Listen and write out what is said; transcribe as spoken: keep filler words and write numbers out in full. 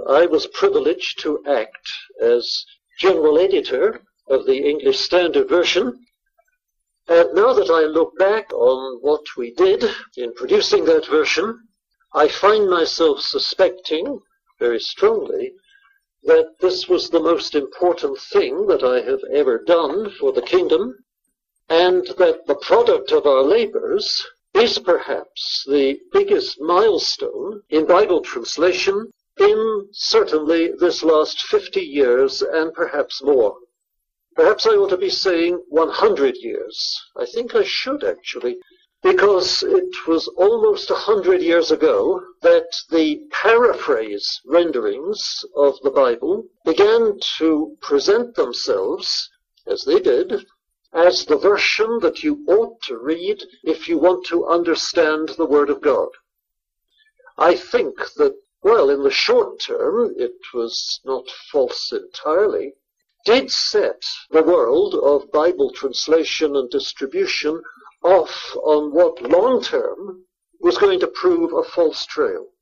I was privileged to act as general editor of the English Standard Version. And now that I look back on what we did in producing that version, I find myself suspecting very strongly that this was the most important thing that I have ever done for the kingdom, and that the product of our labors is perhaps the biggest milestone in Bible translation in certainly this last fifty years and perhaps more. Perhaps I ought to be saying one hundred years. I think I should actually, because it was almost one hundred years ago that the paraphrase renderings of the Bible began to present themselves, as they did, as the version that you ought to read if you want to understand the Word of God. I think that, well, in the short term, it was not false entirely, did set the world of Bible translation and distribution off on what long term was going to prove a false trail.